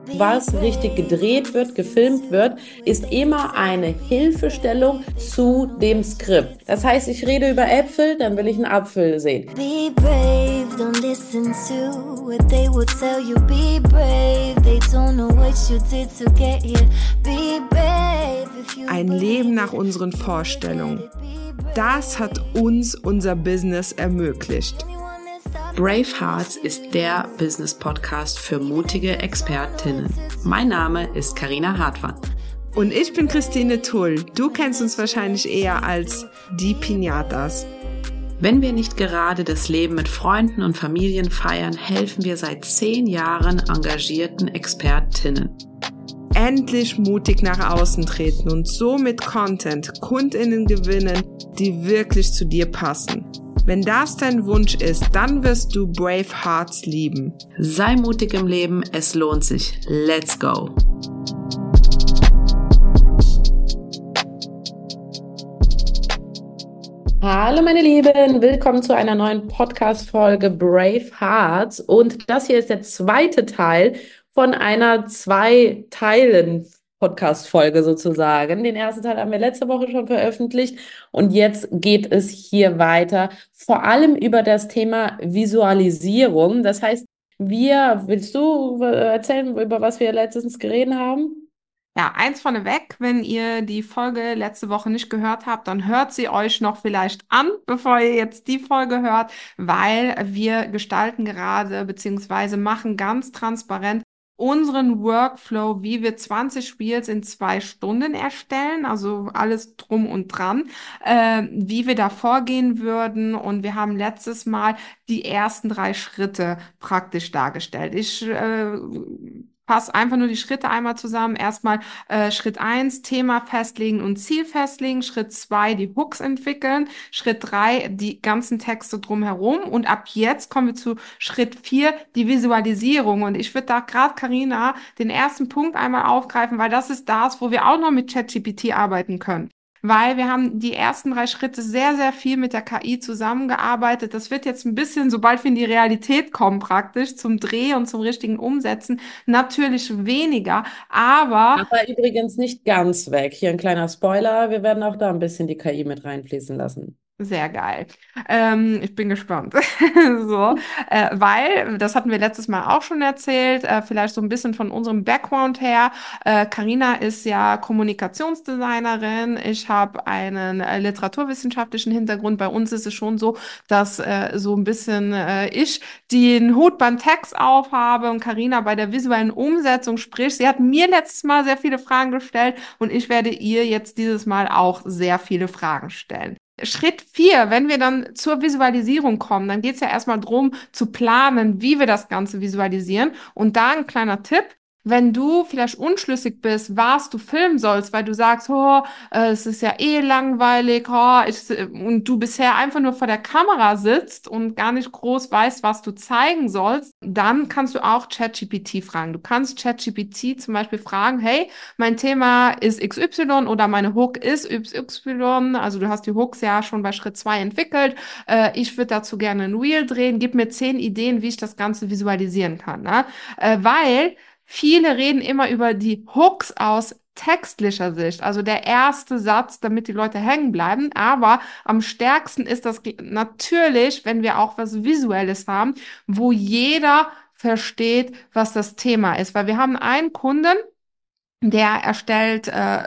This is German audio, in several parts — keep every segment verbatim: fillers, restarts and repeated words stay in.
was richtig gedreht wird, gefilmt wird, ist immer eine Hilfestellung zu dem Skript. Das heißt, ich rede über Äpfel, dann will ich einen Apfel sehen. Be brave, don't listen to what they will tell you. Be brave, they don't know what you did to get here. Be brave if you Ein Leben nach unseren Vorstellungen. Das hat uns unser Business ermöglicht. Brave Hearts ist der Business-Podcast für mutige Expertinnen. Mein Name ist Carina Hartmann. Und ich bin Christine Tull. Du kennst uns wahrscheinlich eher als die Pinatas. Wenn wir nicht gerade das Leben mit Freunden und Familien feiern, helfen wir seit zehn Jahren engagierten Expertinnen. Endlich mutig nach außen treten und so mit Content KundInnen gewinnen, die wirklich zu dir passen. Wenn das dein Wunsch ist, dann wirst du Brave Hearts lieben. Sei mutig im Leben, es lohnt sich. Let's go! Hallo meine Lieben, willkommen zu einer neuen Podcast-Folge Brave Hearts. Und das hier ist der zweite Teil von einer Zwei-Teilen-Podcast-Folge sozusagen. Den ersten Teil haben wir letzte Woche schon veröffentlicht und jetzt geht es hier weiter, vor allem über das Thema Visualisierung. Das heißt, wir, willst du erzählen, über was wir letztens geredet haben? Ja, eins vorneweg, wenn ihr die Folge letzte Woche nicht gehört habt, dann hört sie euch noch vielleicht an, bevor ihr jetzt die Folge hört, weil wir gestalten gerade beziehungsweise machen ganz transparent unseren Workflow, wie wir zwanzig Reels in zwei Stunden erstellen, also alles drum und dran, äh, wie wir da vorgehen würden. Und wir haben letztes Mal die ersten drei Schritte praktisch dargestellt. Ich äh, fasse einfach nur die Schritte einmal zusammen. Erstmal äh, Schritt eins, Thema festlegen und Ziel festlegen. Schritt zwei, die Hooks entwickeln. Schritt drei, die ganzen Texte drumherum. Und ab jetzt kommen wir zu Schritt vier, die Visualisierung. Und ich würde da gerade, Carina, den ersten Punkt einmal aufgreifen, weil das ist das, wo wir auch noch mit ChatGPT arbeiten können. Weil wir haben die ersten drei Schritte sehr, sehr viel mit der K I zusammengearbeitet. Das wird jetzt ein bisschen, sobald wir in die Realität kommen, praktisch zum Dreh und zum richtigen Umsetzen, natürlich weniger. Aber, Aber übrigens nicht ganz weg. Hier ein kleiner Spoiler. Wir werden auch da ein bisschen die K I mit reinfließen lassen. Sehr geil. Ähm, ich bin gespannt. so, äh, weil, das hatten wir letztes Mal auch schon erzählt, äh, vielleicht so ein bisschen von unserem Background her. Äh, Carina ist ja Kommunikationsdesignerin. Ich habe einen äh, literaturwissenschaftlichen Hintergrund. Bei uns ist es schon so, dass äh, so ein bisschen äh, ich den Hut beim Text aufhabe und Carina bei der visuellen Umsetzung, sprich, sie hat mir letztes Mal sehr viele Fragen gestellt und ich werde ihr jetzt dieses Mal auch sehr viele Fragen stellen. Schritt vier, wenn wir dann zur Visualisierung kommen, dann geht es ja erstmal darum, zu planen, wie wir das Ganze visualisieren. Und da ein kleiner Tipp: Wenn du vielleicht unschlüssig bist, was du filmen sollst, weil du sagst, oh, äh, es ist ja eh langweilig, oh, ich, und du bisher einfach nur vor der Kamera sitzt und gar nicht groß weißt, was du zeigen sollst, dann kannst du auch ChatGPT fragen. Du kannst ChatGPT zum Beispiel fragen, hey, mein Thema ist X Y oder meine Hook ist Y Y, also du hast die Hooks ja schon bei Schritt zwei entwickelt, äh, ich würde dazu gerne ein Reel drehen, gib mir zehn Ideen, wie ich das Ganze visualisieren kann, ne? Äh, weil viele reden immer über die Hooks aus textlicher Sicht, also der erste Satz, damit die Leute hängen bleiben. Aber am stärksten ist das natürlich, wenn wir auch was Visuelles haben, wo jeder versteht, was das Thema ist. Weil wir haben einen Kunden, der erstellt äh,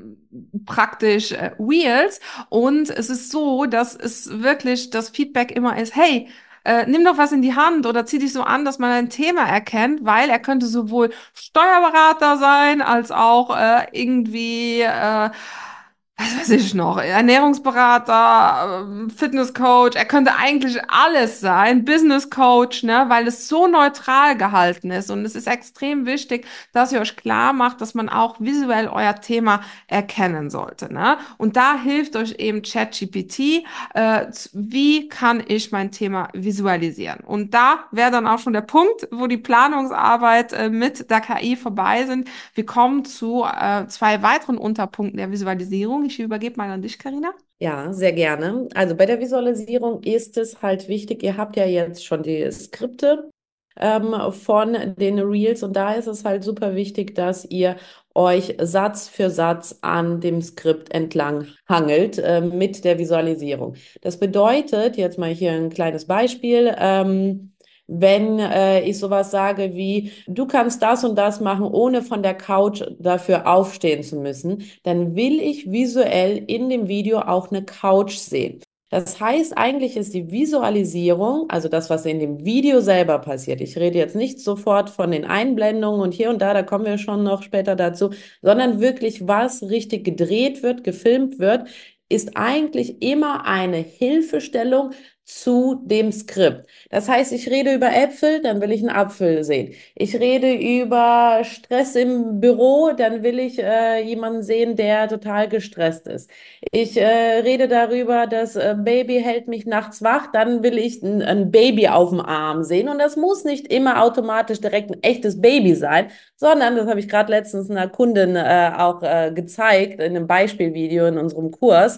praktisch äh, Reels und es ist so, dass es wirklich das Feedback immer ist, hey, Äh, nimm doch was in die Hand oder zieh dich so an, dass man ein Thema erkennt, weil er könnte sowohl Steuerberater sein, als auch äh, irgendwie, äh, was weiß ich noch, Ernährungsberater, ähm, Fitnesscoach. Er könnte eigentlich alles sein, Business Coach, ne, weil es so neutral gehalten ist. Und es ist extrem wichtig, dass ihr euch klar macht, dass man auch visuell euer Thema erkennen sollte, ne? Und da hilft euch eben ChatGPT. Äh, wie kann ich mein Thema visualisieren? Und da wäre dann auch schon der Punkt, wo die Planungsarbeit äh, mit der K I vorbei sind. Wir kommen zu äh, zwei weiteren Unterpunkten der Visualisierung. Ich übergebe mal an dich, Carina. Ja, sehr gerne. Also bei der Visualisierung ist es halt wichtig, ihr habt ja jetzt schon die Skripte. ähm, von den Reels. Und da ist es halt super wichtig, dass ihr euch Satz für Satz an dem Skript entlang hangelt, äh, mit der Visualisierung. Das bedeutet, jetzt mal hier ein kleines Beispiel, ähm, wenn äh, ich sowas sage wie, du kannst das und das machen, ohne von der Couch dafür aufstehen zu müssen, dann will ich visuell in dem Video auch eine Couch sehen. Das heißt, eigentlich ist die Visualisierung, also das, was in dem Video selber passiert. Ich rede jetzt nicht sofort von den Einblendungen und hier und da, da kommen wir schon noch später dazu, sondern wirklich, was richtig gedreht wird, gefilmt wird, ist eigentlich immer eine Hilfestellung zu dem Skript. Das heißt, ich rede über Äpfel, dann will ich einen Apfel sehen. Ich rede über Stress im Büro, dann will ich äh, jemanden sehen, der total gestresst ist. Ich äh, rede darüber, das äh, Baby hält mich nachts wach, dann will ich ein, ein Baby auf dem Arm sehen. Und das muss nicht immer automatisch direkt ein echtes Baby sein, sondern, das habe ich gerade letztens einer Kundin äh, auch äh, gezeigt, in einem Beispielvideo in unserem Kurs.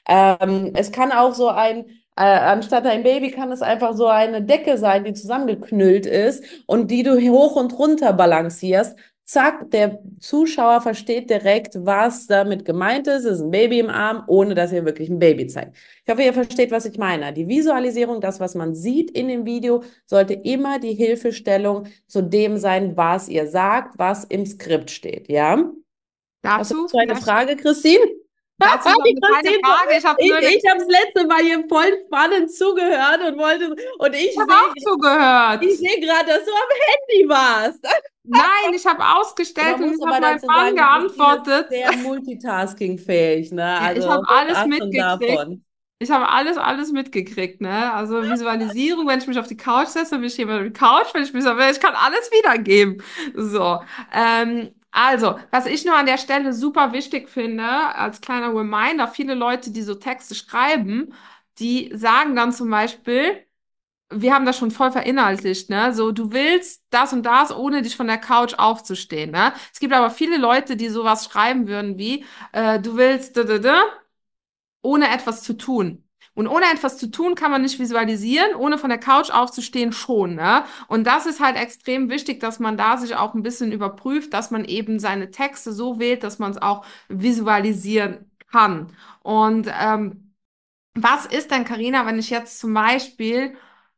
Ähm, es kann auch so ein, äh, anstatt ein Baby kann es einfach so eine Decke sein, die zusammengeknüllt ist und die du hoch und runter balancierst. Zack, der Zuschauer versteht direkt, was damit gemeint ist. Es ist ein Baby im Arm, ohne dass ihr wirklich ein Baby zeigt. Ich hoffe, ihr versteht, was ich meine. Die Visualisierung, das, was man sieht in dem Video, sollte immer die Hilfestellung zu dem sein, was ihr sagt, was im Skript steht. Ja? Hast du Dazu dazu eine vielleicht, Frage, Christine? dazu noch Die eine kleine Christine, Frage. Ich habe ich, nur eine, ich habe das letzte Mal hier voll spannend zugehört und wollte, und ich ich habe sehe, auch zugehört. ich sehe gerade, dass du am Handy warst. Nein, ich habe ausgestellt Man und muss ich habe aber meinem dazu Mann sagen, die Christine ist geantwortet. sehr multitaskingfähig, ne? Ja, ich Also habe alles Achtung mitgekriegt. davon. Ich habe alles, alles mitgekriegt, ne? Also Visualisierung, wenn ich mich auf die Couch setze, dann bin ich jemand auf die Couch, wenn ich mich, ich kann alles wiedergeben. So. Ähm, also, was ich nur an der Stelle super wichtig finde, als kleiner Reminder, viele Leute, die so Texte schreiben, die sagen dann zum Beispiel, wir haben das schon voll verinhaltlicht, ne? So, du willst das und das, ohne dich von der Couch aufzustehen, ne? Es gibt aber viele Leute, die sowas schreiben würden wie, äh, du willst, da, da, da, ohne etwas zu tun. Und ohne etwas zu tun kann man nicht visualisieren, ohne von der Couch aufzustehen schon, ne? Und das ist halt extrem wichtig, dass man da sich auch ein bisschen überprüft, dass man eben seine Texte so wählt, dass man es auch visualisieren kann. Und ähm, was ist denn, Carina, wenn ich jetzt zum Beispiel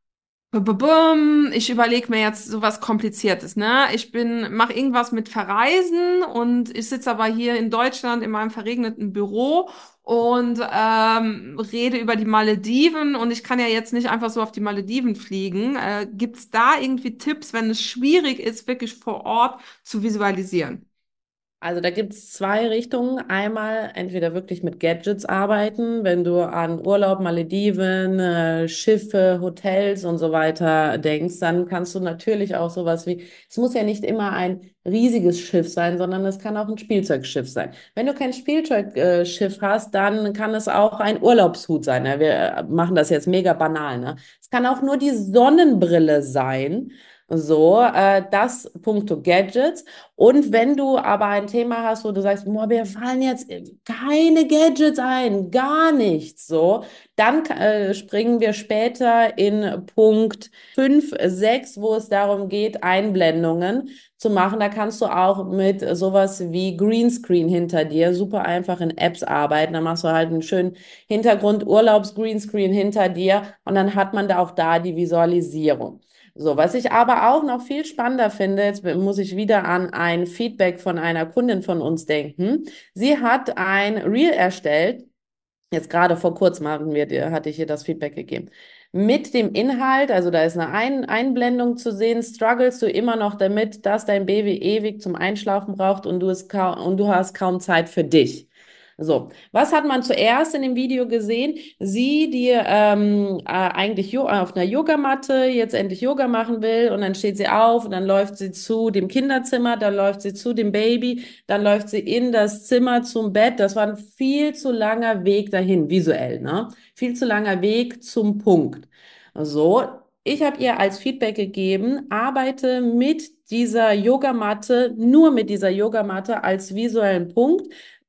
Bum, ich überlege mir jetzt sowas Kompliziertes, ne? Ich bin, mache irgendwas mit Verreisen und ich sitze aber hier in Deutschland in meinem verregneten Büro und ähm, rede über die Malediven und ich kann ja jetzt nicht einfach so auf die Malediven fliegen. Äh, gibt's da irgendwie Tipps, wenn es schwierig ist, wirklich vor Ort zu visualisieren? Also da gibt es zwei Richtungen. Einmal entweder wirklich mit Gadgets arbeiten, wenn du an Urlaub, Malediven, äh, Schiffe, Hotels und so weiter denkst, dann kannst du natürlich auch sowas wie, es muss ja nicht immer ein riesiges Schiff sein, sondern es kann auch ein Spielzeugschiff sein. Wenn du kein Spielzeugschiff hast, dann kann es auch ein Urlaubshut sein. Ne? Wir äh, machen das jetzt mega banal, ne? Es kann auch nur die Sonnenbrille sein. So, äh, das puncto Gadgets. Und wenn du aber ein Thema hast, wo du sagst, boah, mir fallen jetzt keine Gadgets ein, gar nichts, so, dann äh, springen wir später in Punkt fünf, sechs, wo es darum geht, Einblendungen zu machen. Da kannst du auch mit sowas wie Greenscreen hinter dir super einfach in Apps arbeiten. Da machst du halt einen schönen Hintergrund, Urlaubs-Greenscreen hinter dir und dann hat man da auch da die Visualisierung. So, was ich aber auch noch viel spannender finde, jetzt muss ich wieder an ein Feedback von einer Kundin von uns denken. Sie hat ein Reel erstellt, jetzt gerade vor kurzem haben wir, hatte ich ihr das Feedback gegeben. Mit dem Inhalt, also da ist eine ein Einblendung zu sehen, strugglest du immer noch damit, dass dein Baby ewig zum Einschlafen braucht und du es kaum, und du hast kaum Zeit für dich. So, was hat man zuerst in dem Video gesehen? Sie, die ähm, äh, eigentlich jo auf einer Yogamatte jetzt endlich Yoga machen will und dann steht sie auf und dann läuft sie zu dem Kinderzimmer, dann läuft sie zu dem Baby, dann läuft sie in das Zimmer zum Bett. Das war ein viel zu langer Weg dahin, visuell, ne? Viel zu langer Weg zum Punkt. So, ich habe ihr als Feedback gegeben, arbeite mit dieser Yogamatte, nur mit dieser Yogamatte als visuellen Punkt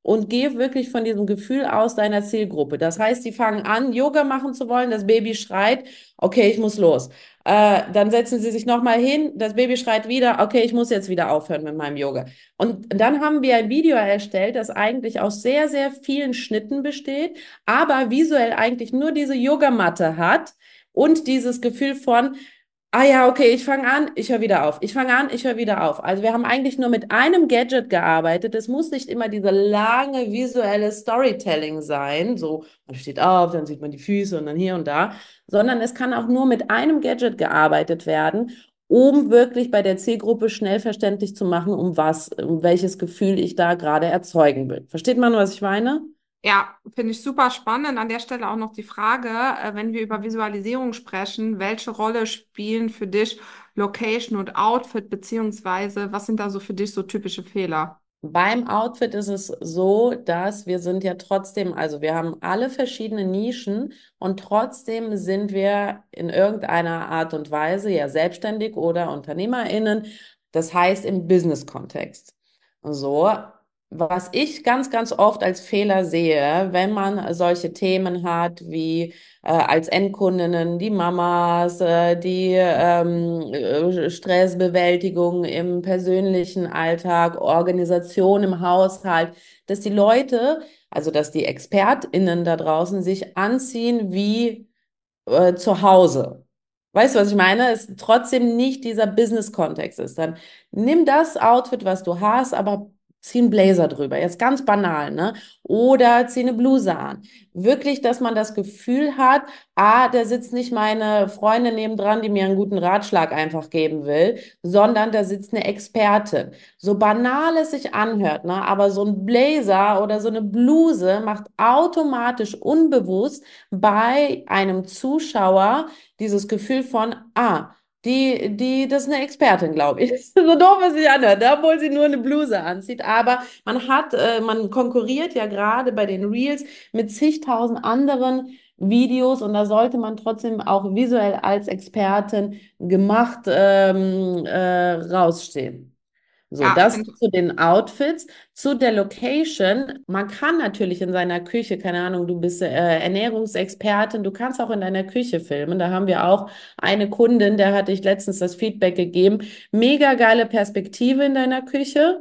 und geh wirklich von diesem Gefühl aus deiner Zielgruppe. Das heißt, die fangen an, Yoga machen zu wollen, das Baby schreit, okay, ich muss los. Äh, dann setzen sie sich nochmal hin, das Baby schreit wieder, okay, ich muss jetzt wieder aufhören mit meinem Yoga. Und dann haben wir ein Video erstellt, das eigentlich aus sehr, sehr vielen Schnitten besteht, aber visuell eigentlich nur diese Yogamatte hat und dieses Gefühl von, ah ja, okay, ich fange an, ich höre wieder auf. Ich fange an, ich höre wieder auf. Also wir haben eigentlich nur mit einem Gadget gearbeitet. Es muss nicht immer diese lange visuelle Storytelling sein. So, man steht auf, dann sieht man die Füße und dann hier und da. Sondern es kann auch nur mit einem Gadget gearbeitet werden, um wirklich bei der Zielgruppe schnell verständlich zu machen, um was, um welches Gefühl ich da gerade erzeugen will. Versteht man, was ich meine? Ja, finde ich super spannend. An der Stelle auch noch die Frage, äh, wenn wir über Visualisierung sprechen, welche Rolle spielen für dich Location und Outfit, beziehungsweise was sind da so für dich so typische Fehler? Beim Outfit ist es so, dass wir sind ja trotzdem, also wir haben alle verschiedene Nischen und trotzdem sind wir in irgendeiner Art und Weise ja selbstständig oder UnternehmerInnen, das heißt im Business-Kontext. So, was ich ganz, ganz oft als Fehler sehe, wenn man solche Themen hat wie äh, als Endkundinnen die Mamas, äh, die ähm, äh, Stressbewältigung im persönlichen Alltag, Organisation im Haushalt, dass die Leute, also dass die ExpertInnen da draußen sich anziehen wie äh, zu Hause. Weißt du, was ich meine? Es trotzdem nicht dieser Business-Kontext ist. Dann nimm das Outfit, was du hast, aber zieh einen Blazer drüber. Jetzt ganz banal, ne? Oder zieh eine Bluse an. Wirklich, dass man das Gefühl hat, ah, da sitzt nicht meine Freundin nebendran, die mir einen guten Ratschlag einfach geben will, sondern da sitzt eine Expertin. So banal es sich anhört, ne? Aber so ein Blazer oder so eine Bluse macht automatisch unbewusst bei einem Zuschauer dieses Gefühl von, ah, die, die, das ist eine Expertin, glaube ich. So doof es sich anhört, ne? Obwohl sie nur eine Bluse anzieht. Aber man hat, äh, man konkurriert ja gerade bei den Reels mit zigtausend anderen Videos und da sollte man trotzdem auch visuell als Expertin gemacht ähm, äh, rausstehen. So, Ja, das finde zu den Outfits. Zu der Location. Man kann natürlich in seiner Küche, keine Ahnung, du bist äh, Ernährungsexpertin, du kannst auch in deiner Küche filmen. Da haben wir auch eine Kundin, der hatte ich letztens das Feedback gegeben. Mega geile Perspektive in deiner Küche,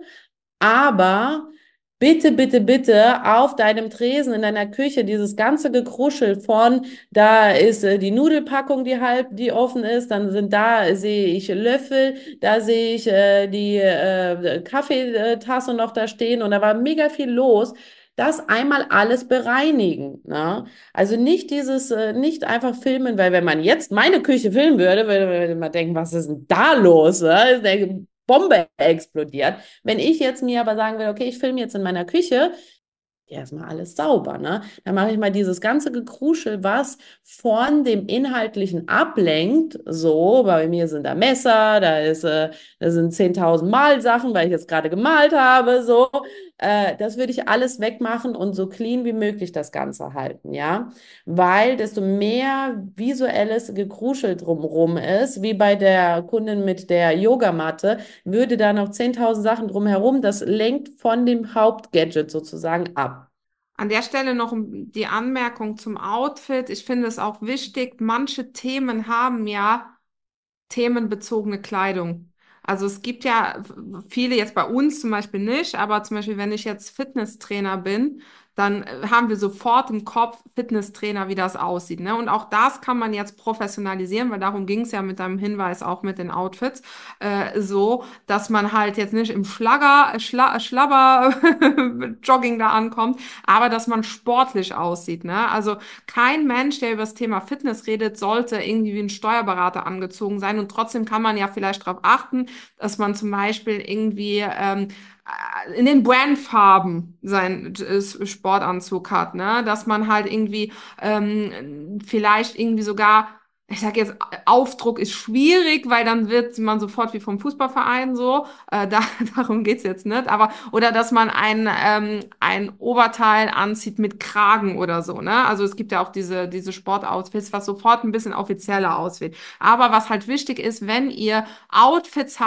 aber bitte, bitte, bitte auf deinem Tresen in deiner Küche dieses ganze Gekruschel von, da ist äh, die Nudelpackung, die halb, die offen ist, dann sind da, sehe ich Löffel, da sehe ich äh, die äh, Kaffeetasse noch da stehen und da war mega viel los. Das einmal alles bereinigen, ne? Also nicht dieses, äh, nicht einfach filmen, weil wenn man jetzt meine Küche filmen würde, würde würde man denken, was ist denn da los? Ne? Ist eine Bombe explodiert. Wenn ich jetzt mir aber sagen will, okay, ich filme jetzt in meiner Küche, ja, erstmal alles sauber, ne? Dann mache ich mal dieses ganze Gekruschel, was von dem Inhaltlichen ablenkt. So, bei mir sind da Messer, da ist, äh, da sind zehntausend Malsachen, weil ich jetzt gerade gemalt habe. So, äh, das würde ich alles wegmachen und so clean wie möglich das Ganze halten, ja? Weil desto mehr visuelles Gekruschel drumherum ist, wie bei der Kundin mit der Yogamatte, würde da noch zehntausend Sachen drumherum, das lenkt von dem Hauptgadget sozusagen ab. an der Stelle noch die Anmerkung zum Outfit. Ich finde es auch wichtig, manche Themen haben ja themenbezogene Kleidung. Also es gibt ja viele jetzt bei uns zum Beispiel nicht, aber zum Beispiel, wenn ich jetzt Fitnesstrainer bin, dann äh, haben wir sofort im Kopf Fitnesstrainer, wie das aussieht, ne? Und auch das kann man jetzt professionalisieren, weil darum ging es ja mit deinem Hinweis auch mit den Outfits, äh, so, dass man halt jetzt nicht im Schlager, Schla Schlabber Jogging da ankommt, aber dass man sportlich aussieht, ne? Also kein Mensch, der über das Thema Fitness redet, sollte irgendwie wie ein Steuerberater angezogen sein. Und trotzdem kann man ja vielleicht darauf achten, dass man zum Beispiel irgendwie ähm, in den Brandfarben seinen äh, Sportanzug hat, ne? Dass man halt irgendwie ähm, vielleicht irgendwie sogar, ich sag jetzt, Aufdruck ist schwierig, weil dann wird man sofort wie vom Fußballverein so. Äh, da, darum geht's jetzt nicht. Aber, oder dass man ein, ähm, ein Oberteil anzieht mit Kragen oder so, ne? Also es gibt ja auch diese, diese Sportoutfits, was sofort ein bisschen offizieller aussieht. Aber was halt wichtig ist, wenn ihr Outfits habt,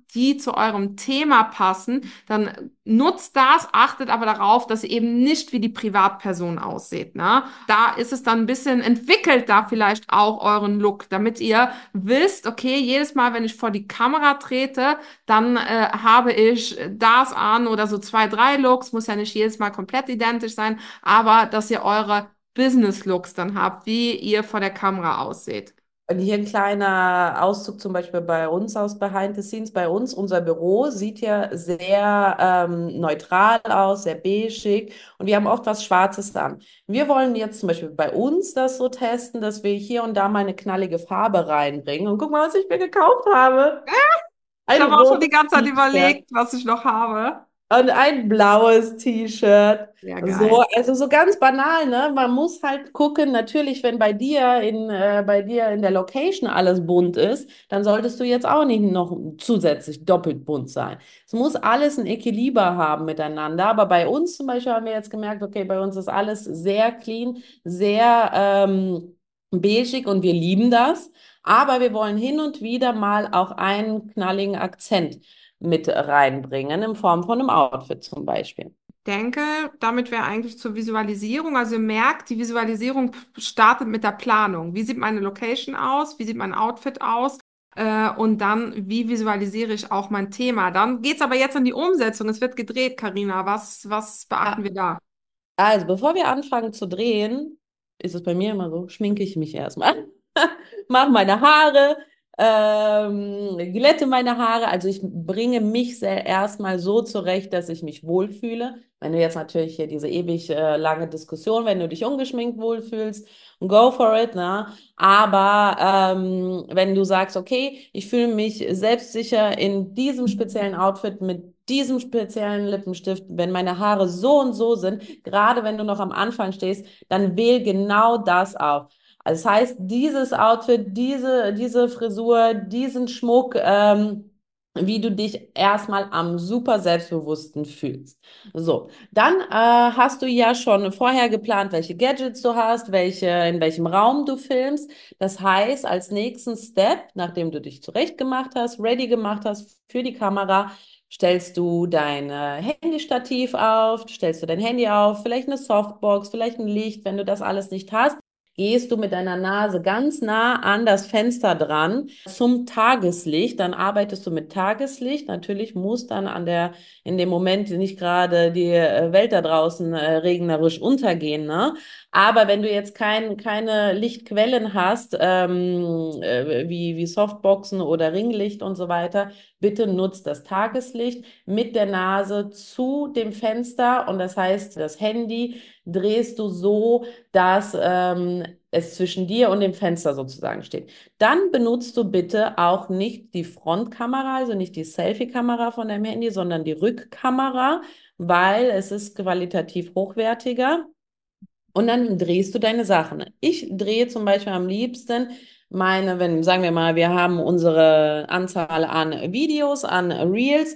die zu eurem Thema passen, dann nutzt das, achtet aber darauf, dass ihr eben nicht wie die Privatperson aussieht, ne? Da ist es dann ein bisschen, entwickelt da vielleicht auch euren Look, damit ihr wisst, okay, jedes Mal, wenn ich vor die Kamera trete, dann äh, habe ich das an oder so zwei, drei Looks, muss ja nicht jedes Mal komplett identisch sein, aber dass ihr eure Business-Looks dann habt, wie ihr vor der Kamera aussieht. Und hier ein kleiner Auszug zum Beispiel bei uns aus Behind the Scenes. Bei uns, unser Büro sieht ja sehr ähm, neutral aus, sehr beigig und wir haben oft was Schwarzes an. Wir wollen jetzt zum Beispiel bei uns das so testen, dass wir hier und da mal eine knallige Farbe reinbringen. Und guck mal, was ich mir gekauft habe. Ich Ein habe auch schon die rotes ganze Zeit T-Shirt. überlegt, was ich noch habe. Und ein blaues T-Shirt. Sehr So, geil. also so ganz banal, ne? Man muss halt gucken, natürlich, wenn bei dir in, äh, bei dir in der Location alles bunt ist, dann solltest du jetzt auch nicht noch zusätzlich doppelt bunt sein. Es muss alles ein Equiliber haben miteinander. Aber bei uns zum Beispiel haben wir jetzt gemerkt, okay, bei uns ist alles sehr clean, sehr ähm, beigig und wir lieben das. Aber wir wollen hin und wieder mal auch einen knalligen Akzent mit reinbringen, in Form von einem Outfit zum Beispiel. Denke, damit wäre eigentlich zur Visualisierung. Also ihr merkt, die Visualisierung startet mit der Planung. Wie sieht meine Location aus? Wie sieht mein Outfit aus? Äh, und dann, wie visualisiere ich auch mein Thema? Dann geht's aber jetzt an die Umsetzung. Es wird gedreht, Karina. Was, was beachten Ja. wir da? Also, bevor wir anfangen zu drehen, ist es bei mir immer so, schminke ich mich erstmal. Mache meine Haare, ähm, glätte meine Haare. Also ich bringe mich sehr erstmal so zurecht, dass ich mich wohlfühle. Wenn du jetzt natürlich hier diese ewig äh, lange Diskussion, wenn du dich ungeschminkt wohlfühlst, go for it, ne? Aber ähm, wenn du sagst, okay, ich fühle mich selbstsicher in diesem speziellen Outfit mit diesem speziellen Lippenstift, wenn meine Haare so und so sind, gerade wenn du noch am Anfang stehst, dann wähl genau das auf. Also das heißt, dieses Outfit, diese, diese Frisur, diesen Schmuck, ähm, wie du dich erstmal am super selbstbewussten fühlst. So, dann äh, hast du ja schon vorher geplant, welche Gadgets du hast, welche, in welchem Raum du filmst. Das heißt, als nächsten Step, nachdem du dich zurechtgemacht hast, ready gemacht hast für die Kamera, stellst du dein äh, Handystativ auf, stellst du dein Handy auf, vielleicht eine Softbox, vielleicht ein Licht, wenn du das alles nicht hast, gehst du mit deiner Nase ganz nah an das Fenster dran zum Tageslicht. Dann arbeitest du mit Tageslicht. Natürlich muss dann an der, in dem Moment nicht gerade die äh, Welt da draußen äh, regnerisch untergehen, ne? Aber wenn du jetzt kein, keine Lichtquellen hast, ähm, äh, wie, wie Softboxen oder Ringlicht und so weiter, bitte nutzt das Tageslicht mit der Nase zu dem Fenster und das heißt, das Handy drehst du so, dass ähm, es zwischen dir und dem Fenster sozusagen steht. Dann benutzt du bitte auch nicht die Frontkamera, also nicht die Selfie-Kamera von deinem Handy, sondern die Rückkamera, weil es ist qualitativ hochwertiger. Und dann drehst du deine Sachen. Ich drehe zum Beispiel am liebsten meine, wenn, sagen wir mal, wir haben unsere Anzahl an Videos, an Reels,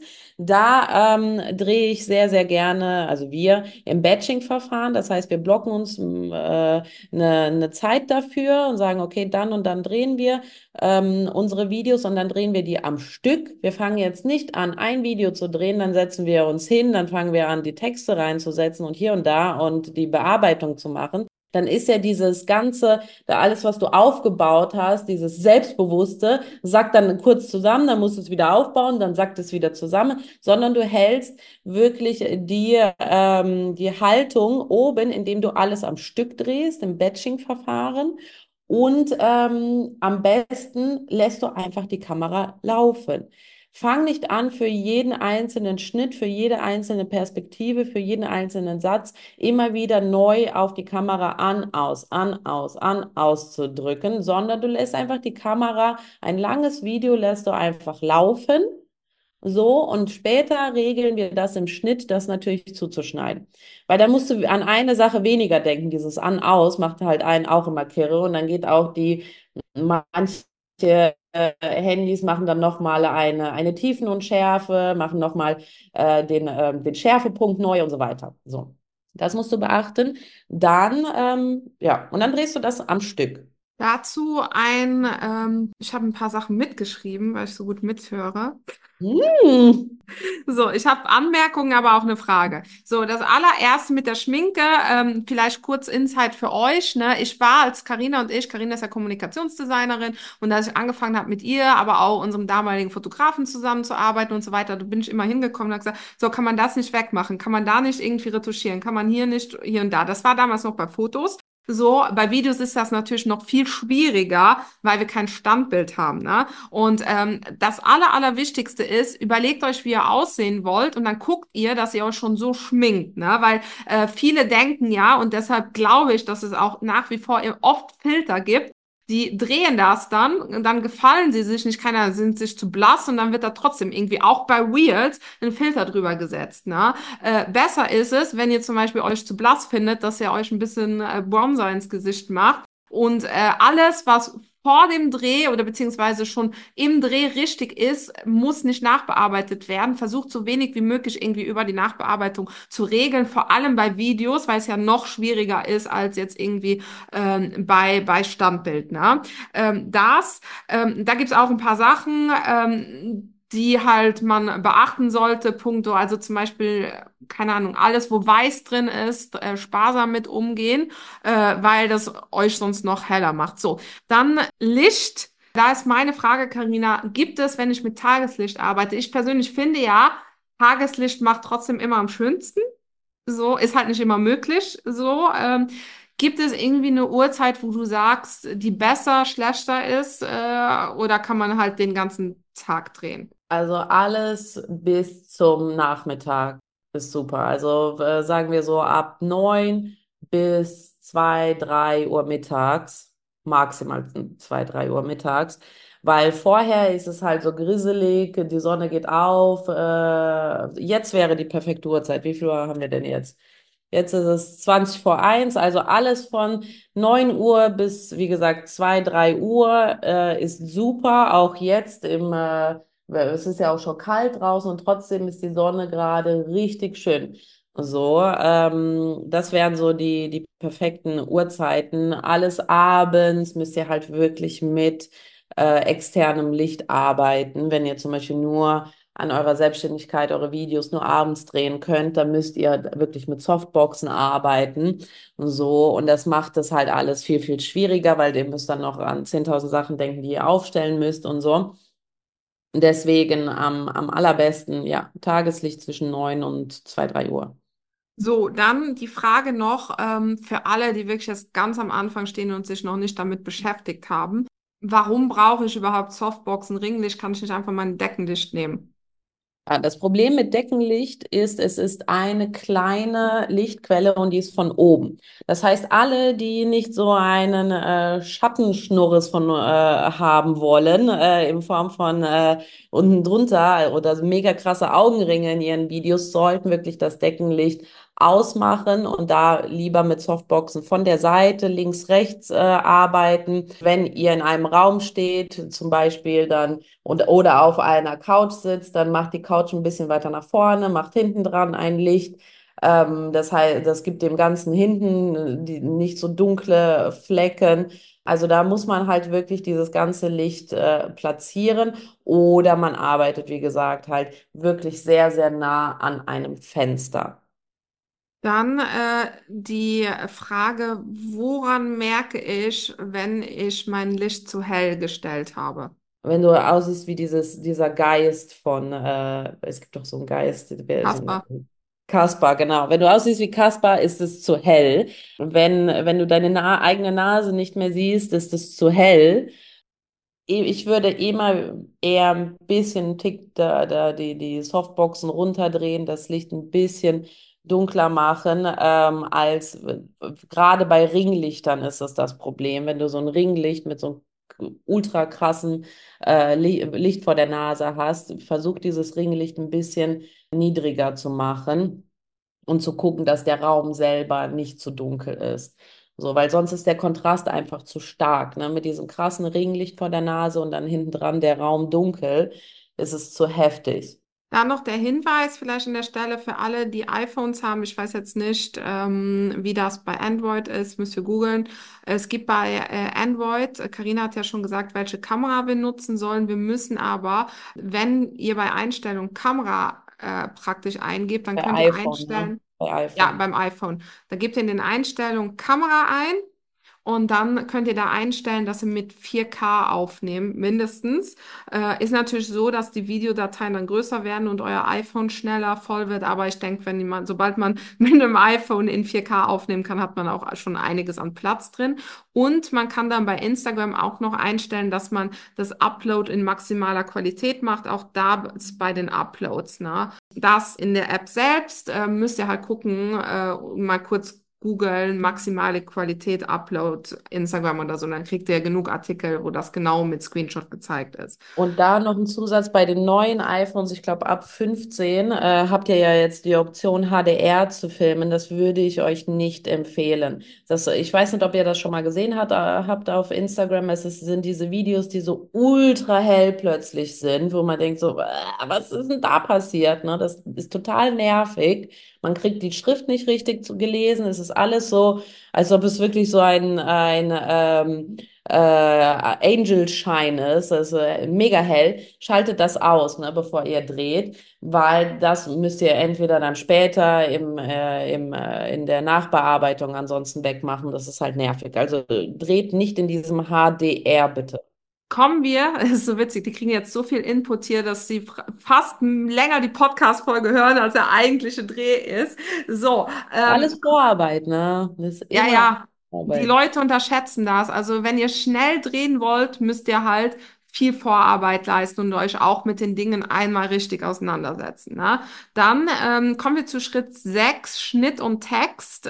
da ähm, drehe ich sehr, sehr gerne, also wir im Batching-Verfahren. Das heißt, wir blocken uns äh, eine, eine Zeit dafür und sagen, okay, dann und dann drehen wir ähm, unsere Videos und dann drehen wir die am Stück. Wir fangen jetzt nicht an, ein Video zu drehen, dann setzen wir uns hin, dann fangen wir an, die Texte reinzusetzen und hier und da und die Bearbeitung zu machen. Dann ist ja dieses ganze, da alles, was du aufgebaut hast, dieses Selbstbewusste, sackt dann kurz zusammen, dann musst du es wieder aufbauen, dann sackt es wieder zusammen, sondern du hältst wirklich die, ähm, die Haltung oben, indem du alles am Stück drehst, im Batching-Verfahren. Und ähm, am besten lässt du einfach die Kamera laufen. Fang nicht an, für jeden einzelnen Schnitt, für jede einzelne Perspektive, für jeden einzelnen Satz immer wieder neu auf die Kamera an, aus, an, aus, an, aus zu drücken, sondern du lässt einfach die Kamera, ein langes Video lässt du einfach laufen. So, und später regeln wir das im Schnitt, das natürlich zuzuschneiden. Weil dann musst du an eine Sache weniger denken. Dieses An-Aus macht halt einen auch immer kirre. Und dann geht auch die, manche äh, Handys machen dann nochmal eine, eine Tiefenunschärfe, machen nochmal äh, den, äh, den Schärfepunkt neu und so weiter. So, das musst du beachten. Dann, ähm, ja, und dann drehst du das am Stück. Dazu ein, ähm, ich habe ein paar Sachen mitgeschrieben, weil ich so gut mithöre. Hm. So, ich habe Anmerkungen, aber auch eine Frage. So, das allererste mit der Schminke, ähm, vielleicht kurz Insight für euch, ne? Ich war als Karina und ich, Karina ist ja Kommunikationsdesignerin und als ich angefangen habe mit ihr, aber auch unserem damaligen Fotografen zusammenzuarbeiten und so weiter, da bin ich immer hingekommen und habe gesagt, so kann man das nicht wegmachen, kann man da nicht irgendwie retuschieren, kann man hier nicht, hier und da. Das war damals noch bei Fotos. So, bei Videos ist das natürlich noch viel schwieriger, weil wir kein Standbild haben, ne? Und ähm, das Aller, Allerwichtigste ist, überlegt euch, wie ihr aussehen wollt und dann guckt ihr, dass ihr euch schon so schminkt, ne? Weil äh, viele denken ja, und deshalb glaube ich, dass es auch nach wie vor oft Filter gibt, die drehen das dann und dann gefallen sie sich nicht, keiner sind sich zu blass und dann wird da trotzdem irgendwie auch bei Reels ein Filter drüber gesetzt, ne? Äh, besser ist es, wenn ihr zum Beispiel euch zu blass findet, dass ihr euch ein bisschen äh, Bronzer ins Gesicht macht und äh, alles, was vor dem Dreh oder beziehungsweise schon im Dreh richtig ist, muss nicht nachbearbeitet werden. Versucht so wenig wie möglich irgendwie über die Nachbearbeitung zu regeln, vor allem bei Videos, weil es ja noch schwieriger ist als jetzt irgendwie ähm, bei, bei Standbild. Ne? Ähm, das, ähm, da gibt's auch ein paar Sachen. Ähm, die halt man beachten sollte, punkto, also zum Beispiel, keine Ahnung, alles, wo weiß drin ist, äh, sparsam mit umgehen, äh, weil das euch sonst noch heller macht. So, dann Licht. Da ist meine Frage, Karina, gibt es, wenn ich mit Tageslicht arbeite? Ich persönlich finde ja, Tageslicht macht trotzdem immer am schönsten. So, ist halt nicht immer möglich. So, ähm, gibt es irgendwie eine Uhrzeit, wo du sagst, die besser, schlechter ist, äh, oder kann man halt den ganzen Tag drehen? Also alles bis zum Nachmittag ist super. Also äh, sagen wir so ab neun bis zwei, drei Uhr mittags, maximal zwei, drei Uhr mittags, weil vorher ist es halt so grisselig, die Sonne geht auf. Äh, jetzt wäre die perfekte Uhrzeit. Wie viel Uhr haben wir denn jetzt? Jetzt ist es zwanzig vor eins, also alles von neun Uhr bis, wie gesagt, zwei, drei Uhr äh, ist super. Auch jetzt im, äh, es ist ja auch schon kalt draußen und trotzdem ist die Sonne gerade richtig schön. So, ähm, das wären so die, die perfekten Uhrzeiten. Alles abends müsst ihr halt wirklich mit äh, externem Licht arbeiten. Wenn ihr zum Beispiel nur an eurer Selbstständigkeit eure Videos nur abends drehen könnt, dann müsst ihr wirklich mit Softboxen arbeiten und so. Und das macht das halt alles viel, viel schwieriger, weil ihr müsst dann noch an zehntausend Sachen denken, die ihr aufstellen müsst und so. Und deswegen am, am allerbesten, ja, Tageslicht zwischen neun und zwei drei Uhr. So, dann die Frage noch ähm, für alle, die wirklich jetzt ganz am Anfang stehen und sich noch nicht damit beschäftigt haben. Warum brauche ich überhaupt Softboxen, Ringlicht? Kann ich nicht einfach mein Deckenlicht nehmen? Ja, das Problem mit Deckenlicht ist, es ist eine kleine Lichtquelle und die ist von oben. Das heißt, alle, die nicht so einen äh, Schattenschnurres von äh, haben wollen, äh, in Form von äh, unten drunter oder so mega krasse Augenringe in ihren Videos, sollten wirklich das Deckenlicht ausmachen und da lieber mit Softboxen von der Seite links, rechts äh, arbeiten. Wenn ihr in einem Raum steht, zum Beispiel, dann und, oder auf einer Couch sitzt, dann macht die Couch ein bisschen weiter nach vorne, macht hinten dran ein Licht. Ähm, das heißt, das gibt dem Ganzen hinten äh, die, nicht so dunkle Flecken. Also da muss man halt wirklich dieses ganze Licht äh, platzieren oder man arbeitet, wie gesagt, halt wirklich sehr, sehr nah an einem Fenster. Dann äh, die Frage, woran merke ich, wenn ich mein Licht zu hell gestellt habe? Wenn du aussiehst wie dieses, dieser Geist von, äh, es gibt doch so einen Geist, wer so Kaspar. ein Kaspar, genau. Wenn du aussiehst wie Kaspar, ist es zu hell. Wenn, wenn du deine Na eigene Nase nicht mehr siehst, ist es zu hell. Ich würde immer eher ein bisschen einen Tick da, da die, die Softboxen runterdrehen, das Licht ein bisschen dunkler machen, ähm, als gerade bei Ringlichtern ist es das Problem. Wenn du so ein Ringlicht mit so einem ultra krassen äh, Li Licht vor der Nase hast, versuch dieses Ringlicht ein bisschen niedriger zu machen und zu gucken, dass der Raum selber nicht zu dunkel ist. So, weil sonst ist der Kontrast einfach zu stark, ne? Mit diesem krassen Ringlicht vor der Nase und dann hinten dran der Raum dunkel, ist es zu heftig. Da noch der Hinweis vielleicht an der Stelle für alle, die iPhones haben. Ich weiß jetzt nicht, ähm, wie das bei Android ist, müsst ihr googeln. Es gibt bei äh, Android, äh, Carina hat ja schon gesagt, welche Kamera wir nutzen sollen. Wir müssen aber, wenn ihr bei Einstellung Kamera äh, praktisch eingebt, dann Bei könnt ihr iPhone, ne? einstellen, Bei ja, iPhone. beim iPhone, da gebt ihr in den Einstellungen Kamera ein. Und dann könnt ihr da einstellen, dass ihr mit vier K aufnehmt, mindestens. Äh, ist natürlich so, dass die Videodateien dann größer werden und euer iPhone schneller voll wird. Aber ich denke, wenn man, sobald man mit einem iPhone in vier K aufnehmen kann, hat man auch schon einiges an Platz drin. Und man kann dann bei Instagram auch noch einstellen, dass man das Upload in maximaler Qualität macht. Auch da ist bei den Uploads, ne? Das in der App selbst äh, müsst ihr halt gucken, äh, mal kurz googeln, maximale Qualität, Upload, Instagram oder so, dann kriegt ihr genug Artikel, wo das genau mit Screenshot gezeigt ist. Und da noch ein Zusatz bei den neuen iPhones, ich glaube ab fünfzehn, äh, habt ihr ja jetzt die Option H D R zu filmen. Das würde ich euch nicht empfehlen. Das, ich weiß nicht, ob ihr das schon mal gesehen habt, äh, habt auf Instagram. Es ist, sind diese Videos, die so ultra hell plötzlich sind, wo man denkt so, äh, was ist denn da passiert? Ne? Das ist total nervig. Man kriegt die Schrift nicht richtig zu gelesen. Es ist alles so, als ob es wirklich so ein, ein ähm, äh, Angelschein ist, also mega hell, schaltet das aus, ne, bevor ihr dreht, weil das müsst ihr entweder dann später im, äh, im, äh, in der Nachbearbeitung ansonsten wegmachen. Das ist halt nervig. Also äh, dreht nicht in diesem H D R bitte. Kommen wir, es ist so witzig, die kriegen jetzt so viel Input hier, dass sie fr- fast m- länger die Podcast-Folge hören, als der eigentliche Dreh ist. So, Alles ähm, Vorarbeit, ne? Das ist ja, immer ja, die Arbeit. Leute unterschätzen das. Also wenn ihr schnell drehen wollt, müsst ihr halt viel Vorarbeit leisten und euch auch mit den Dingen einmal richtig auseinandersetzen. Ne? Dann ähm, kommen wir zu Schritt sechs: Schnitt und Text. Äh,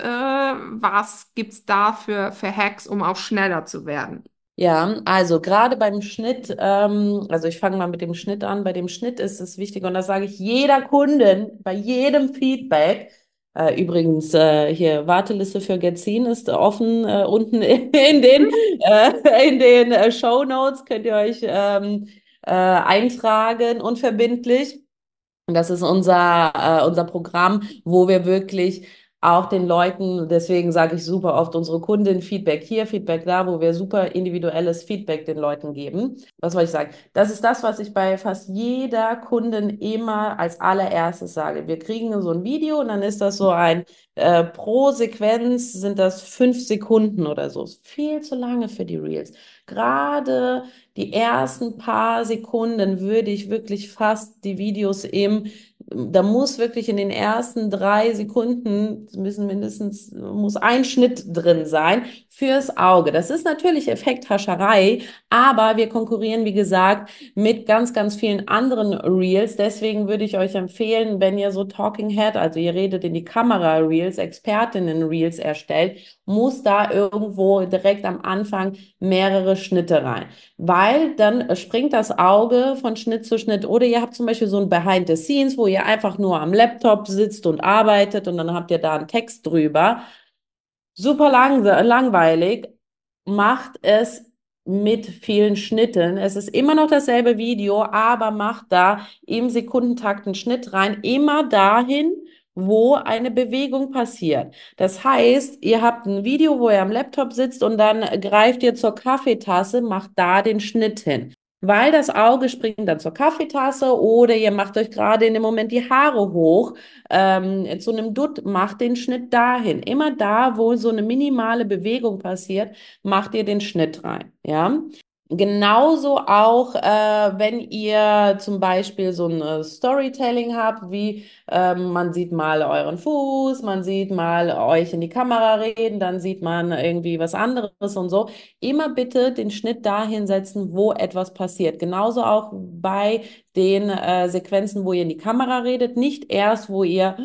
was gibt's da für, für Hacks, um auch schneller zu werden? Ja, also gerade beim Schnitt, ähm, also ich fange mal mit dem Schnitt an. Bei dem Schnitt ist es wichtig, und das sage ich jeder Kundin bei jedem Feedback. Äh, übrigens, äh, hier Warteliste für Getzin ist offen äh, unten in den, äh, in den äh, Show Notes könnt ihr euch ähm, äh, eintragen, unverbindlich. Und das ist unser, äh, unser Programm, wo wir wirklich auch den Leuten, deswegen sage ich super oft unsere Kundin, Feedback hier, Feedback da, wo wir super individuelles Feedback den Leuten geben. Was soll ich sagen? Das ist das, was ich bei fast jeder Kundin immer als allererstes sage. Wir kriegen so ein Video und dann ist das so ein, äh, pro Sequenz sind das fünf Sekunden oder so. Ist viel zu lange für die Reels. Gerade die ersten paar Sekunden würde ich wirklich fast die Videos im, da muss wirklich in den ersten drei Sekunden müssen mindestens, muss ein Schnitt drin sein fürs Auge. Das ist natürlich Effekthascherei, aber wir konkurrieren, wie gesagt, mit ganz, ganz vielen anderen Reels. Deswegen würde ich euch empfehlen, wenn ihr so Talking Head, also ihr redet in die Kamera Reels, Expertinnen Reels erstellt, muss da irgendwo direkt am Anfang mehrere Schnitte rein, weil dann springt das Auge von Schnitt zu Schnitt. Oder ihr habt zum Beispiel so ein Behind the Scenes, wo ihr einfach nur am Laptop sitzt und arbeitet und dann habt ihr da einen Text drüber. Super lang, langweilig. Macht es mit vielen Schnitten. Es ist immer noch dasselbe Video, aber macht da im Sekundentakt einen Schnitt rein, immer dahin, wo eine Bewegung passiert. Das heißt, ihr habt ein Video, wo ihr am Laptop sitzt und dann greift ihr zur Kaffeetasse, macht da den Schnitt hin. Weil das Auge springt dann zur Kaffeetasse oder ihr macht euch gerade in dem Moment die Haare hoch, ähm, zu einem Dutt, macht den Schnitt dahin. Immer da, wo so eine minimale Bewegung passiert, macht ihr den Schnitt rein. Ja. Genauso auch, äh, wenn ihr zum Beispiel so ein äh, Storytelling habt, wie ähm, man sieht mal euren Fuß, man sieht mal euch in die Kamera reden, dann sieht man irgendwie was anderes und so. Immer bitte den Schnitt dahin setzen, wo etwas passiert. Genauso auch bei den äh, Sequenzen, wo ihr in die Kamera redet, nicht erst, wo ihr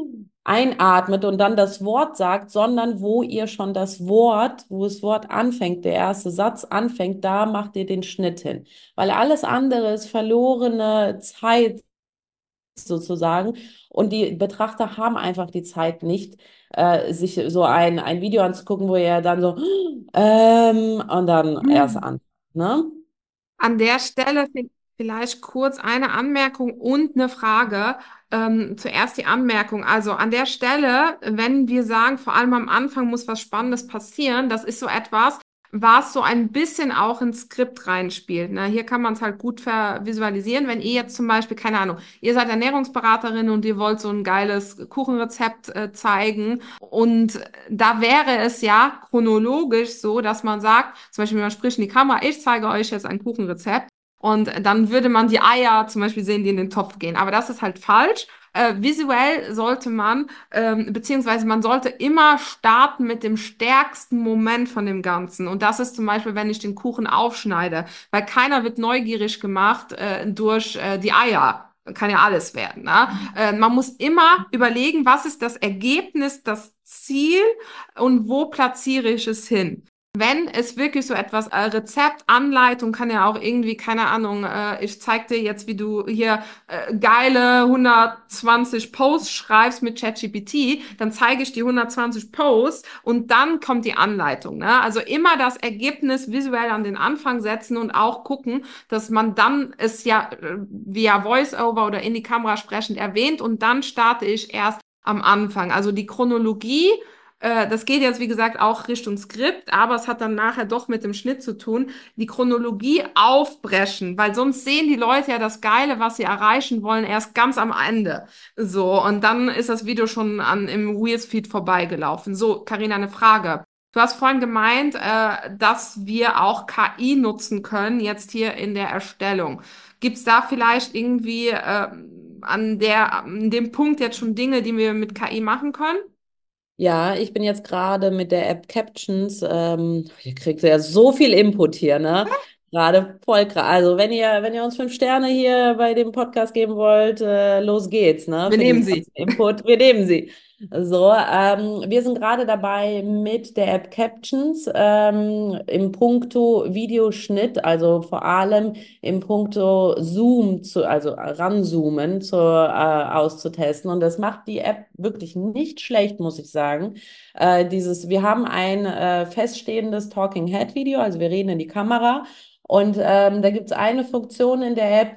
einatmet und dann das Wort sagt, sondern wo ihr schon das Wort, wo das Wort anfängt, der erste Satz anfängt, da macht ihr den Schnitt hin. Weil alles andere ist verlorene Zeit sozusagen. Und die Betrachter haben einfach die Zeit nicht, äh, sich so ein, ein Video anzugucken, wo ihr dann so ähm, und dann erst Hm. an. Ne? An der Stelle finde Vielleicht kurz eine Anmerkung und eine Frage. Ähm, zuerst die Anmerkung. Also an der Stelle, wenn wir sagen, vor allem am Anfang muss was Spannendes passieren, das ist so etwas, was so ein bisschen auch ins Skript reinspielt. Ne? Hier kann man es halt gut visualisieren. Wenn ihr jetzt zum Beispiel, keine Ahnung, ihr seid Ernährungsberaterin und ihr wollt so ein geiles Kuchenrezept äh, zeigen und da wäre es ja chronologisch so, dass man sagt, zum Beispiel, man spricht in die Kamera, ich zeige euch jetzt ein Kuchenrezept. Und dann würde man die Eier zum Beispiel sehen, die in den Topf gehen. Aber das ist halt falsch. Äh, visuell sollte man, ähm, beziehungsweise man sollte immer starten mit dem stärksten Moment von dem Ganzen. Und das ist zum Beispiel, wenn ich den Kuchen aufschneide, weil keiner wird neugierig gemacht äh, durch äh, die Eier. Kann ja alles werden. Ne? Äh, man muss immer überlegen, was ist das Ergebnis, das Ziel und wo platziere ich es hin. Wenn es wirklich so etwas, äh, Rezept, Anleitung kann ja auch irgendwie, keine Ahnung, äh, ich zeig dir jetzt, wie du hier äh, geile hundertzwanzig Posts schreibst mit ChatGPT, dann zeige ich die hundertzwanzig Posts und dann kommt die Anleitung. Ne? Also immer das Ergebnis visuell an den Anfang setzen und auch gucken, dass man dann es ja äh, via Voice-Over oder in die Kamera sprechend erwähnt und dann starte ich erst am Anfang. Also die Chronologie, äh, das geht jetzt, wie gesagt, auch Richtung Skript, aber es hat dann nachher doch mit dem Schnitt zu tun, die Chronologie aufbrechen, weil sonst sehen die Leute ja das Geile, was sie erreichen wollen, erst ganz am Ende. So, und dann ist das Video schon an, im Reels-Feed vorbeigelaufen. So, Carina, eine Frage. Du hast vorhin gemeint, äh, dass wir auch K I nutzen können, jetzt hier in der Erstellung. Gibt es da vielleicht irgendwie äh, an der, an dem Punkt jetzt schon Dinge, die wir mit K I machen können? Ja, ich bin jetzt gerade mit der App Captions. Ähm, ihr kriegt ja so viel Input hier, ne? Gerade voll krass. Also wenn ihr, wenn ihr uns fünf Sterne hier bei dem Podcast geben wollt, äh, los geht's, ne? Wir Für nehmen diesen sie. ganzen Input. Wir nehmen sie. So, ähm, wir sind gerade dabei mit der App Captions ähm, im Punkto Videoschnitt, also vor allem im Punkto Zoom, zu, also ranzoomen zu, äh, auszutesten. Und das macht die App wirklich nicht schlecht, muss ich sagen. Äh, dieses, wir haben ein äh, feststehendes Talking Head Video, also wir reden in die Kamera. Und ähm, da gibt es eine Funktion in der App,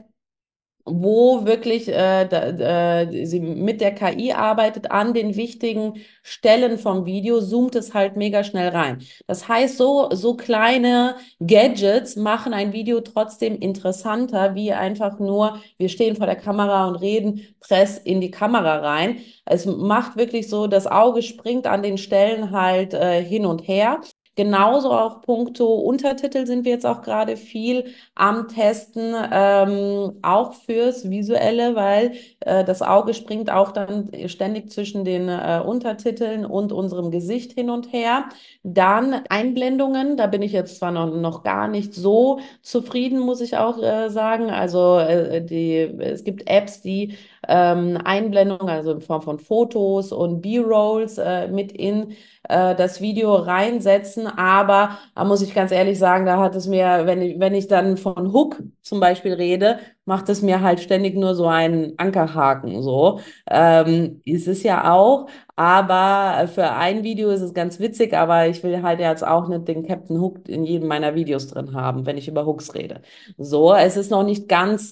wo wirklich äh, da, äh, sie mit der K I arbeitet an den wichtigen Stellen vom Video, zoomt es halt mega schnell rein. Das heißt, so, so kleine Gadgets machen ein Video trotzdem interessanter, wie einfach nur, wir stehen vor der Kamera und reden, press in die Kamera rein. Es macht wirklich so, das Auge springt an den Stellen halt äh, hin und her. Genauso auch puncto Untertitel sind wir jetzt auch gerade viel am Testen, ähm, auch fürs Visuelle, weil äh, das Auge springt auch dann ständig zwischen den äh, Untertiteln und unserem Gesicht hin und her. Dann Einblendungen, da bin ich jetzt zwar noch, noch gar nicht so zufrieden, muss ich auch äh, sagen. Also äh, die, es gibt Apps, die ähm, Einblendungen, also in Form von Fotos und B-Rolls äh, mit in äh, das Video reinsetzen, aber da muss ich ganz ehrlich sagen, da hat es mir, wenn ich, wenn ich dann von Hook zum Beispiel rede, macht es mir halt ständig nur so einen Ankerhaken so. Ähm, ist es ja auch, aber für ein Video ist es ganz witzig, aber ich will halt jetzt auch nicht den Captain Hook in jedem meiner Videos drin haben, wenn ich über Hooks rede. So, es ist noch nicht ganz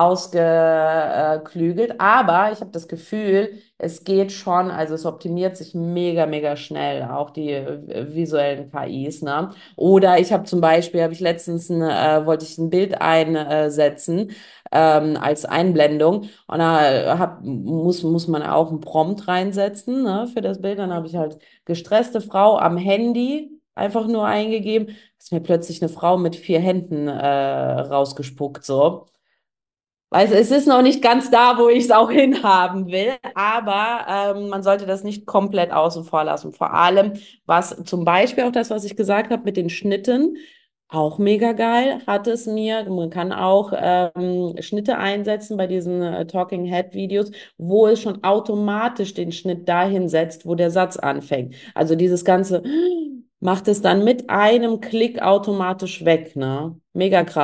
ausgeklügelt, aber ich habe das Gefühl, es geht schon, also es optimiert sich mega, mega schnell, auch die äh, visuellen K Is, ne? Oder ich habe zum Beispiel, habe ich letztens, ein, äh, wollte ich ein Bild einsetzen ähm, als Einblendung und da hab, muss, muss man auch einen Prompt reinsetzen, ne, für das Bild. Dann habe ich halt gestresste Frau am Handy einfach nur eingegeben, ist mir plötzlich eine Frau mit vier Händen äh, rausgespuckt, so. Weiß, es ist noch nicht ganz da, wo ich es auch hinhaben will, aber ähm, man sollte das nicht komplett außen vor lassen. Vor allem, was zum Beispiel auch das, was ich gesagt habe mit den Schnitten, auch mega geil, hat es mir. Man kann auch ähm, Schnitte einsetzen bei diesen äh, Talking Head Videos, wo es schon automatisch den Schnitt dahin setzt, wo der Satz anfängt. Also dieses Ganze macht es dann mit einem Klick automatisch weg, ne? Mega krass.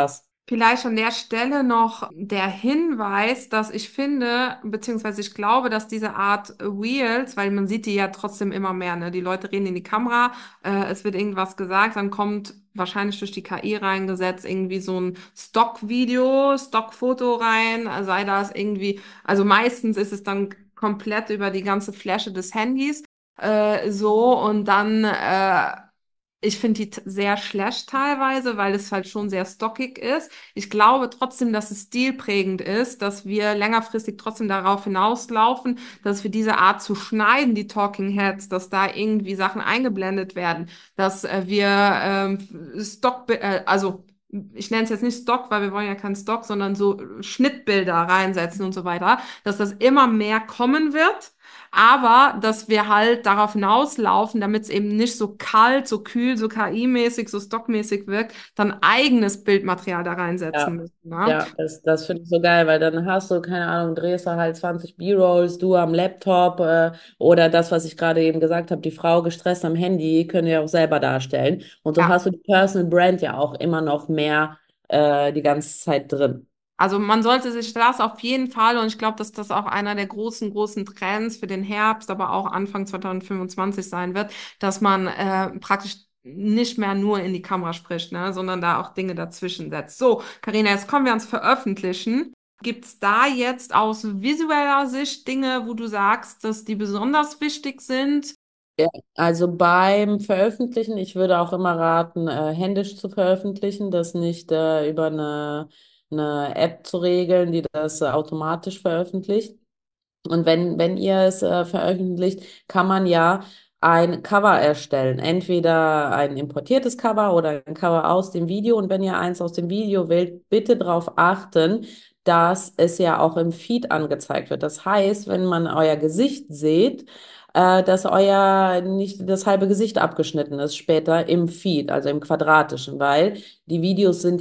Vielleicht an der Stelle noch der Hinweis, dass ich finde, beziehungsweise ich glaube, dass diese Art Reels, weil man sieht die ja trotzdem immer mehr, ne? Die Leute reden in die Kamera, äh, es wird irgendwas gesagt, dann kommt wahrscheinlich durch die K I reingesetzt irgendwie so ein Stock-Video, Stock-Foto rein, sei das irgendwie, also meistens ist es dann komplett über die ganze Fläche des Handys, äh, so und dann äh, ich finde die t- sehr schlecht teilweise, weil es halt schon sehr stockig ist. Ich glaube trotzdem, dass es stilprägend ist, dass wir längerfristig trotzdem darauf hinauslaufen, dass wir diese Art zu schneiden, die Talking Heads, dass da irgendwie Sachen eingeblendet werden, dass äh, wir ähm, Stock, äh, also ich nenne es jetzt nicht Stock, weil wir wollen ja keinen Stock, sondern so Schnittbilder reinsetzen und so weiter, dass das immer mehr kommen wird. Aber dass wir halt darauf hinauslaufen, damit es eben nicht so kalt, so kühl, so K I-mäßig, so stockmäßig wirkt, dann eigenes Bildmaterial da reinsetzen Ja, müssen. Ne? ja, das, das finde ich so geil, weil dann hast du, keine Ahnung, drehst du halt zwanzig B-Rolls, du am Laptop äh, oder das, was ich gerade eben gesagt habe, die Frau gestresst am Handy, können wir auch selber darstellen. Und so Ja. hast du die Personal Brand ja auch immer noch mehr äh, die ganze Zeit drin. Also man sollte sich das auf jeden Fall, und ich glaube, dass das auch einer der großen, großen Trends für den Herbst, aber auch Anfang zwanzig fünfundzwanzig sein wird, dass man äh, praktisch nicht mehr nur in die Kamera spricht, ne, sondern da auch Dinge dazwischen setzt. So, Carina, jetzt kommen wir ans Veröffentlichen. Gibt's da jetzt aus visueller Sicht Dinge, wo du sagst, dass die besonders wichtig sind? Ja, also beim Veröffentlichen, ich würde auch immer raten, äh, händisch zu veröffentlichen, das nicht äh, über eine, eine App zu regeln, die das äh, automatisch veröffentlicht. Und wenn, wenn ihr es äh, veröffentlicht, kann man ja ein Cover erstellen. Entweder ein importiertes Cover oder ein Cover aus dem Video. Und wenn ihr eins aus dem Video wählt, bitte darauf achten, dass es ja auch im Feed angezeigt wird. Das heißt, wenn man euer Gesicht sieht, äh, dass euer nicht das halbe Gesicht abgeschnitten ist später im Feed, also im Quadratischen, weil die Videos sind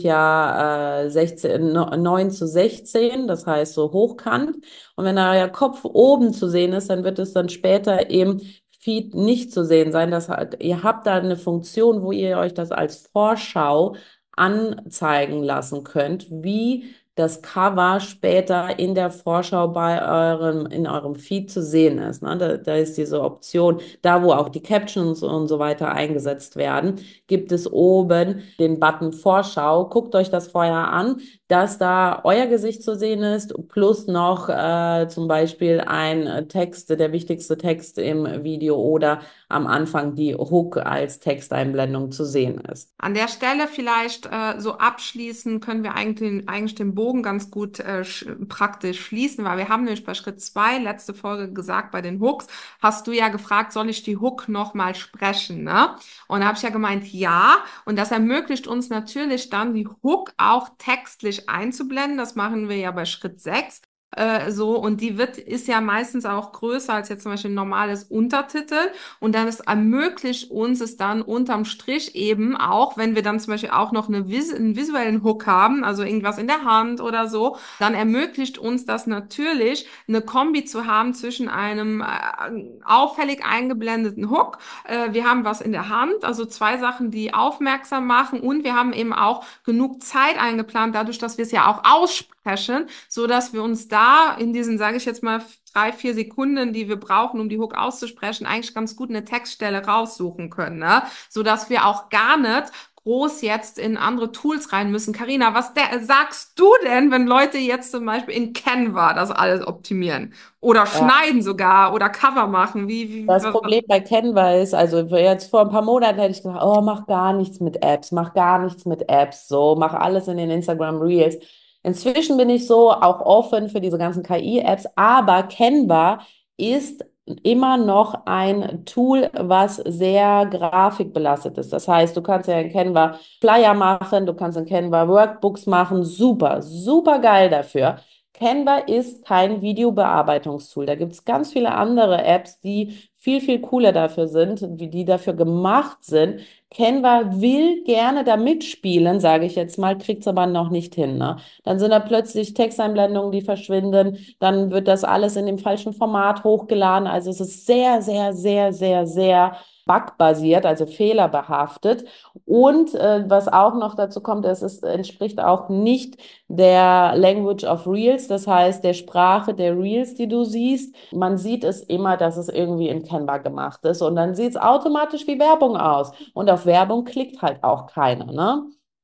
ja äh, sechzehn, no- neun zu sechzehn, das heißt so hochkant. Und wenn da euer Kopf oben zu sehen ist, dann wird es dann später im Feed nicht zu sehen sein. Das, ihr habt da eine Funktion, wo ihr euch das als Vorschau anzeigen lassen könnt, wie das Cover später in der Vorschau bei eurem, in eurem Feed zu sehen ist. Ne? Da, da ist diese Option, da wo auch die Captions und so weiter eingesetzt werden, gibt es oben den Button Vorschau. Guckt euch das vorher an, dass da euer Gesicht zu sehen ist, plus noch äh, zum Beispiel ein Text, der wichtigste Text im Video oder am Anfang die Hook als Texteinblendung zu sehen ist. An der Stelle vielleicht äh, so abschließen können wir eigentlich, eigentlich den Bogen ganz gut äh, sch praktisch schließen, weil wir haben nämlich bei Schritt zwei, letzte Folge gesagt, bei den Hooks, hast du ja gefragt, soll ich die Hook nochmal sprechen, ne? Und da habe ich ja gemeint, ja. Und das ermöglicht uns natürlich dann, die Hook auch textlich einzublenden. Das machen wir ja bei Schritt sechs. Äh, so, und die wird, ist ja meistens auch größer als jetzt zum Beispiel ein normales Untertitel. Und dann es ermöglicht uns es dann unterm Strich eben auch, wenn wir dann zum Beispiel auch noch eine vis einen visuellen Hook haben, also irgendwas in der Hand oder so, dann ermöglicht uns das natürlich, eine Kombi zu haben zwischen einem äh, auffällig eingeblendeten Hook. Äh, wir haben was in der Hand, also zwei Sachen, die aufmerksam machen, und wir haben eben auch genug Zeit eingeplant, dadurch, dass wir es ja auch aussprechen, so dass wir uns da in diesen, sage ich jetzt mal, drei, vier Sekunden, die wir brauchen, um die Hook auszusprechen, eigentlich ganz gut eine Textstelle raussuchen können, ne? So dass wir auch gar nicht groß jetzt in andere Tools rein müssen. Carina, was der, sagst du denn, wenn Leute jetzt zum Beispiel in Canva das alles optimieren oder Ja. schneiden sogar oder Cover machen? Wie, wie, Das was, Problem bei Canva ist, also jetzt vor ein paar Monaten hätte ich gesagt, oh, mach gar nichts mit Apps, mach gar nichts mit Apps, so, mach alles in den Instagram Reels. Inzwischen bin ich so auch offen für diese ganzen K I-Apps, aber Canva ist immer noch ein Tool, was sehr grafikbelastet ist. Das heißt, du kannst ja in Canva Flyer machen, du kannst in Canva Workbooks machen, super, super geil dafür. Canva ist kein Videobearbeitungstool. Da gibt es ganz viele andere Apps, die viel, viel cooler dafür sind, wie die dafür gemacht sind. Canva will gerne da mitspielen, sage ich jetzt mal, kriegt es aber noch nicht hin. Ne? Dann sind da plötzlich Texteinblendungen, die verschwinden. Dann wird das alles in dem falschen Format hochgeladen. Also es ist sehr, sehr, sehr, sehr, sehr bugbasiert, also fehlerbehaftet. Und äh, was auch noch dazu kommt, ist, es entspricht auch nicht der Language of Reels, das heißt der Sprache der Reels, die du siehst. Man sieht es immer, dass es irgendwie in Canva gemacht ist und dann sieht es automatisch wie Werbung aus. Und auf Werbung klickt halt auch keiner, ne?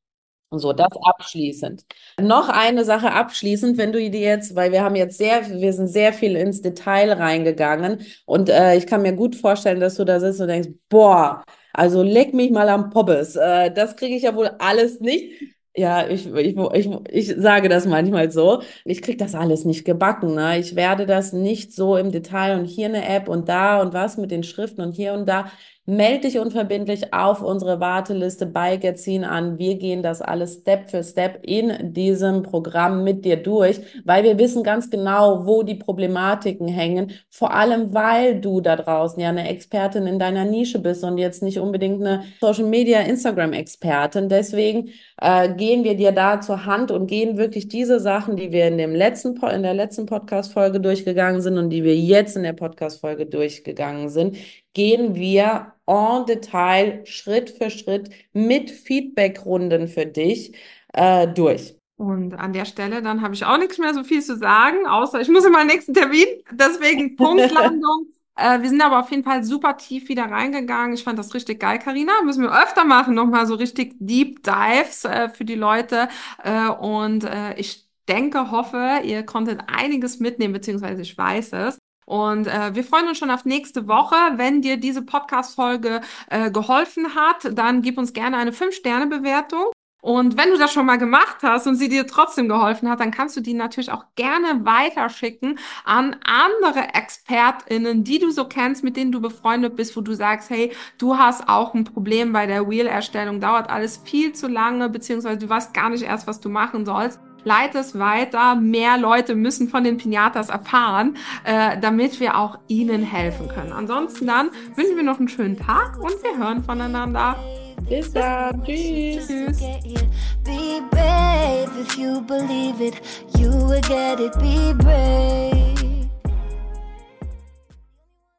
So, das abschließend. Noch eine Sache abschließend, wenn du dir jetzt, weil wir haben jetzt sehr, wir sind sehr viel ins Detail reingegangen und äh, ich kann mir gut vorstellen, dass du da sitzt und denkst, boah, also leck mich mal am Poppes. Äh, das kriege ich ja wohl alles nicht. Ja, ich, ich, ich, ich sage das manchmal so. Ich kriege das alles nicht gebacken, ne? Ich werde das nicht so im Detail und hier eine App und da und was mit den Schriften und hier und da. Meld dich unverbindlich auf unsere Warteliste bei Getzin an. Wir gehen das alles Step für Step in diesem Programm mit dir durch, weil wir wissen ganz genau, wo die Problematiken hängen. Vor allem, weil du da draußen ja eine Expertin in deiner Nische bist und jetzt nicht unbedingt eine Social Media, Instagram-Expertin. Deswegen äh, gehen wir dir da zur Hand und gehen wirklich diese Sachen, die wir in dem letzten, in der letzten Podcast-Folge durchgegangen sind und die wir jetzt in der Podcast-Folge durchgegangen sind, gehen wir en Detail, Schritt für Schritt mit Feedbackrunden für dich äh, durch. Und an der Stelle, dann habe ich auch nichts mehr so viel zu sagen, außer ich muss in meinen nächsten Termin. Deswegen Punktlandung. äh, wir sind aber auf jeden Fall super tief wieder reingegangen. Ich fand das richtig geil, Carina. Müssen wir öfter machen, nochmal so richtig Deep Dives äh, für die Leute. Äh, und äh, ich denke, hoffe, ihr konntet einiges mitnehmen, beziehungsweise ich weiß es. Und äh, wir freuen uns schon auf nächste Woche. Wenn dir diese Podcast-Folge äh, geholfen hat, dann gib uns gerne eine fünf Sterne Bewertung. Und wenn du das schon mal gemacht hast und sie dir trotzdem geholfen hat, dann kannst du die natürlich auch gerne weiterschicken an andere ExpertInnen, die du so kennst, mit denen du befreundet bist, wo du sagst, hey, du hast auch ein Problem bei der Reel-Erstellung, dauert alles viel zu lange, beziehungsweise du weißt gar nicht erst, was du machen sollst. Leite es weiter, mehr Leute müssen von den Pinatas erfahren, äh, damit wir auch ihnen helfen können. Ansonsten dann wünschen wir noch einen schönen Tag und wir hören voneinander. Bis dann. Tschüss. Tschüss. Be brave if you believe it, you will get it. Be brave.